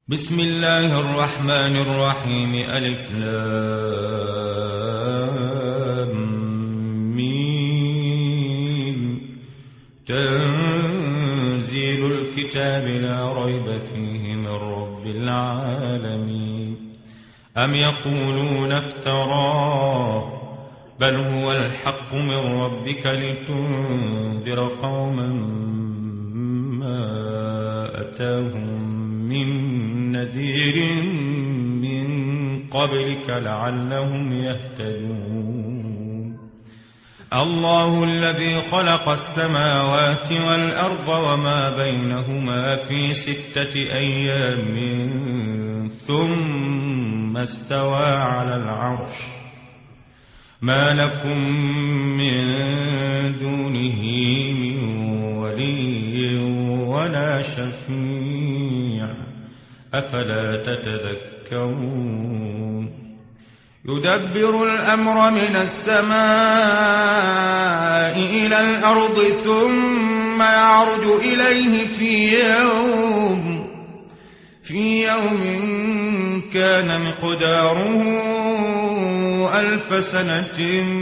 بسم الله الرحمن الرحيم. ألف لام ميم. تنزيل الكتاب لا ريب فيه من رب العالمين. أم يقولون افتراه بل هو الحق من ربك لتنذر قوما ما أتاهم من نذير من قبلك لعلهم يهتدون. الله الذي خلق السماوات والأرض وما بينهما في 6 أيام ثم استوى على العرش. ما لكم من دونه من ولي ولا شفيع أفلا تتذكرون. يدبر الأمر من السماء إلى الأرض ثم يعرج إليه في يوم كان مقداره 1000 سنة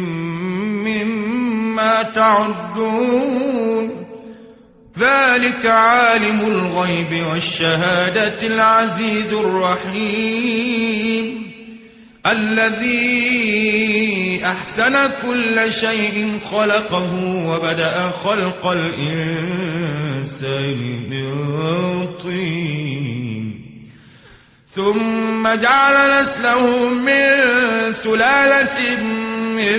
مما تعدون. ذلك عالم الغيب والشهادة العزيز الرحيم الذي أحسن كل شيء خلقه وبدأ خلق الإنسان من طين ثم جعل نسله من سلالة من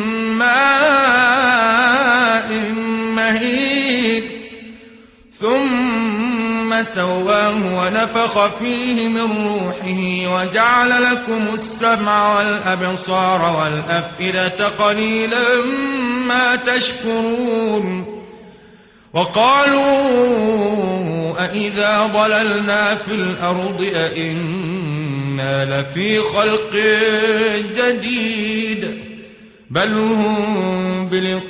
ماء مهين ثم سواه ونفخ فيه من روحه وجعل لكم السمع والأبصار والأفئدة قليلا ما تشكرون. وقالوا أإذا ضللنا في الأرض أإنا لفي خلق جديد بل هم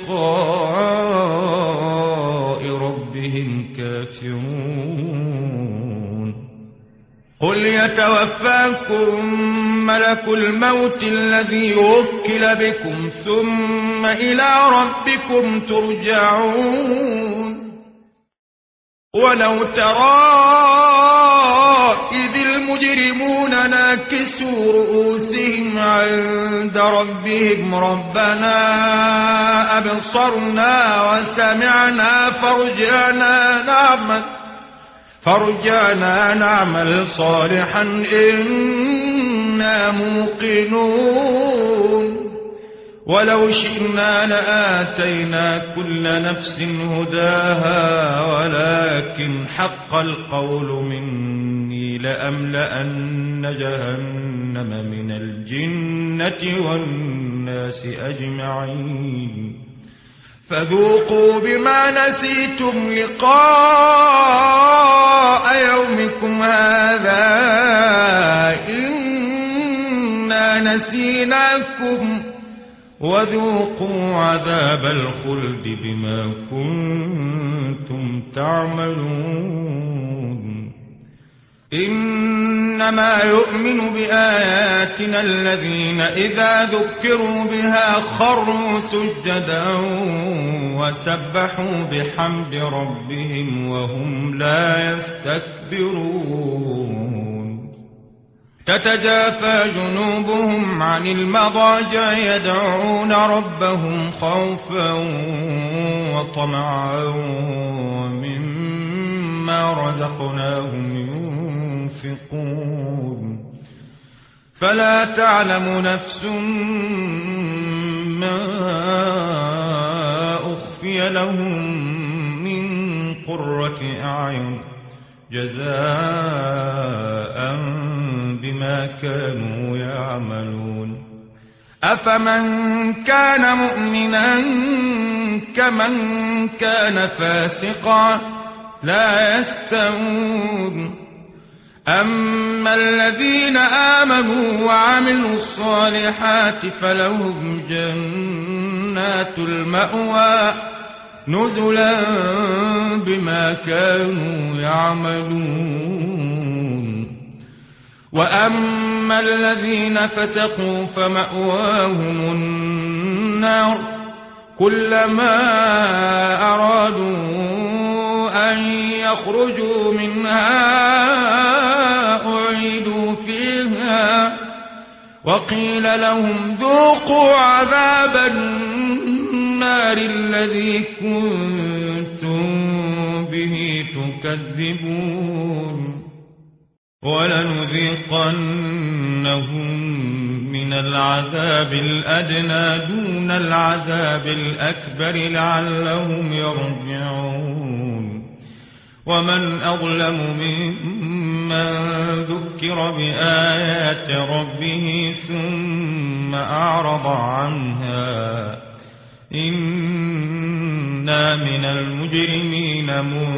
بلقاء ربهم كافرون. قل يتوفاكم ملك الموت الذي وكل بكم ثم إلى ربكم ترجعون. ولو ترى إذ المجرمون ناكسوا رؤوسهم عند ربهم ربنا أبصرنا وسمعنا فارجعنا نعمل صالحا إنا موقنون. ولو شئنا لآتينا كل نفس هداها ولكن حق القول مني لأملأن جهنم من الجنة والناس أجمعين. فذوقوا بما نسيتم لقاء يومكم هذا إنا نسيناكم وذوقوا عذاب الخلد بما كنتم تعملون. إنما يؤمن بآياتنا الذين إذا ذكروا بها خروا سجدا وسبحوا بحمد ربهم وهم لا يستكبرون. تتجافى جنوبهم عن المضاجع يدعون ربهم خوفا وطمعا ومما رزقناهم ينفقون. فلا تعلم نفس ما أخفي لهم من قرة أعين جزاء بما كانوا يعملون. أفمن كان مؤمنا كمن كان فاسقا لا يستوون. أما الذين آمنوا وعملوا الصالحات فلهم جنات المأوى نزلا بما كانوا يعملون وأما الذين فسقوا فمأواهم النار كلما أرادوا أن يخرجوا منها أعيدوا فيها وقيل لهم ذوقوا عذاب النار الذي كنتم به تكذبون ولنذيقنهم من العذاب الأدنى دون العذاب الأكبر لعلهم يرجعون ومن أظلم ممن ذكر بآيات ربه ثم أعرض عنها إنا من المجرمين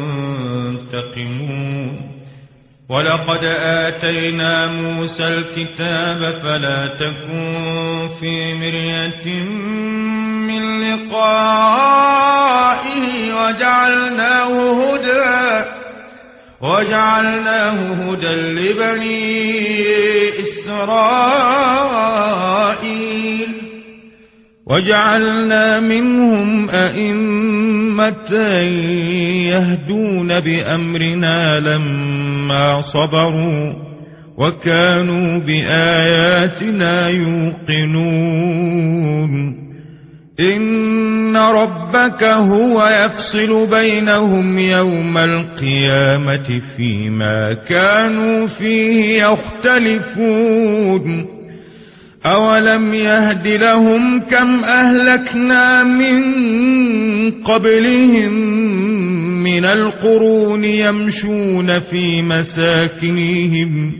منتقمون ولقد آتينا موسى الكتاب فلا تكن في مرية من لقائه وجعلناه هدى لبني إسرائيل وجعلنا منهم أئمة يهدون بأمرنا لما صبروا وكانوا بآياتنا يوقنون إن ربك هو يفصل بينهم يوم القيامة فيما كانوا فيه يختلفون أولم يهد لهم كم أهلكنا من قبلهم من القرون يمشون في مساكنهم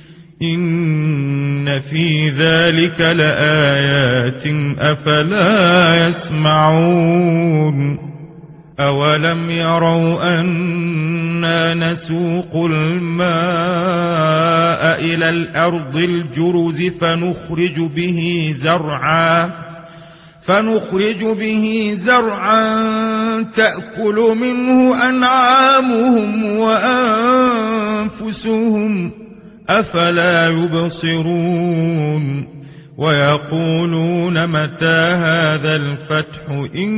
إن في ذلك لآيات أفلا يسمعون أولم يروا أنا نسوق الماء إلى الأرض الجرز فنخرج به زرعا تأكل منه أنعامهم وأنفسهم أفلا يبصرون ويقولون متى هذا الفتح إن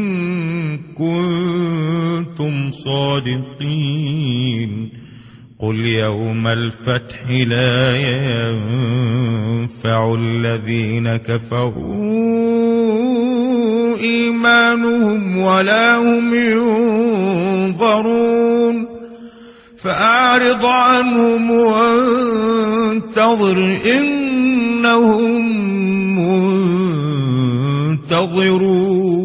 كنتم صادقين قل يوم الفتح لا ينفع الذين كفروا إيمانهم ولا هم ينظرون فأعرض عنهم وانتظر إنهم منتظرون